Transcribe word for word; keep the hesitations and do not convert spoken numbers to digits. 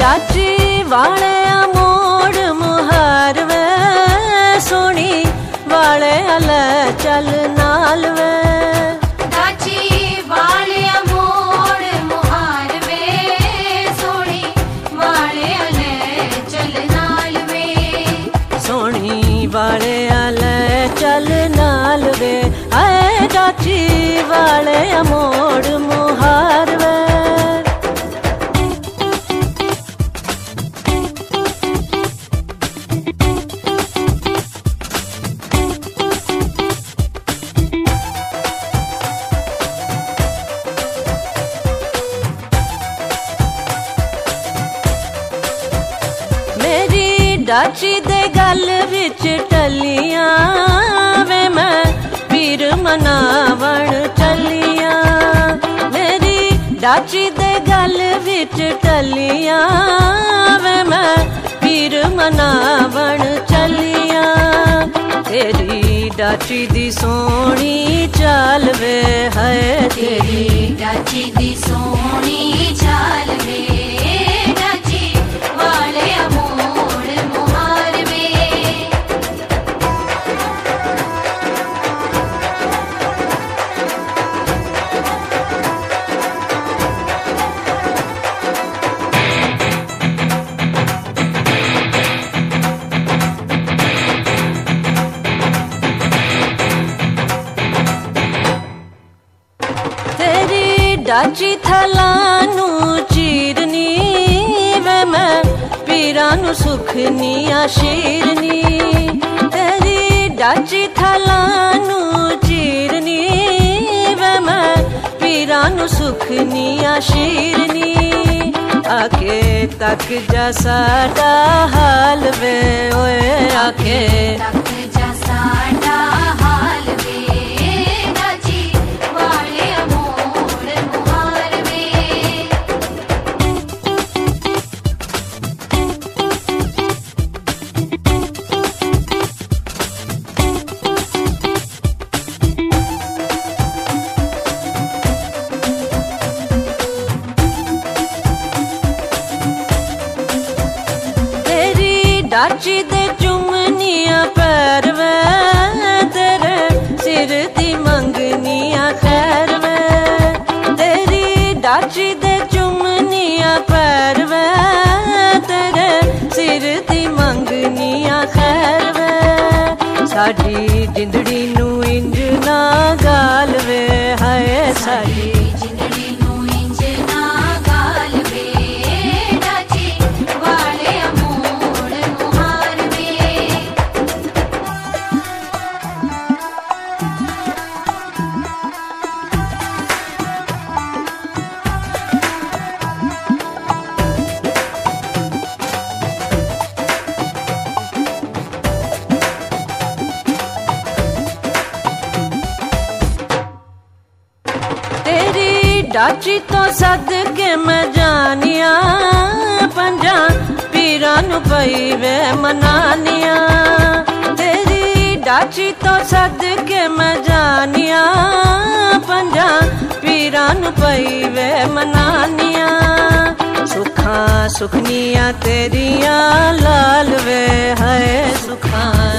डाची वाले मोड़ मुहार वे सोनी वाले अल चल नाल वे डाची वाले मोड़ मुहार वे सोनी वाले अल चल नाल वे सोनी वाले अल चल नाल वे आए डाची वाले मोड़ मुहार वे डाची दे गल विच टलियां वे मैं पीर मनावण चलियां मेरी डाची दे गल विच टलियां वे मैं पीर मनावण चलियां तेरी डाची दी सोहनी चाल वे है तेरी डाची दी सोहनी चाल वे डाची वाले डाची थलानू चीरनी वे मैं पीरानू सुखनी आशीरनी तेरी डाची थलानू चीरनी वे मैं पीरानू सुखनी आशीरनी आके तक जा साडा हाल वे ओए आके तक जा साडा हाल वे डाची दे चुमनिया पैर वे तेरे सिर दी मंगनिया खैर वे तेरी डाची दे चुमनिया पैर वे तेरे सिर दी मंगनिया खैर वे साडी जिंदड़ी नू इंज ना गाल वे हाय साडी डाची तो सदके मैं जानिया पंजा पीरानू पई वे मनानिया तेरी डाची तो सदके मैं जानिया पंजा पीरानू पई वे मनानिया सुखा सुखनिया तेरिया लाल वे है सुखा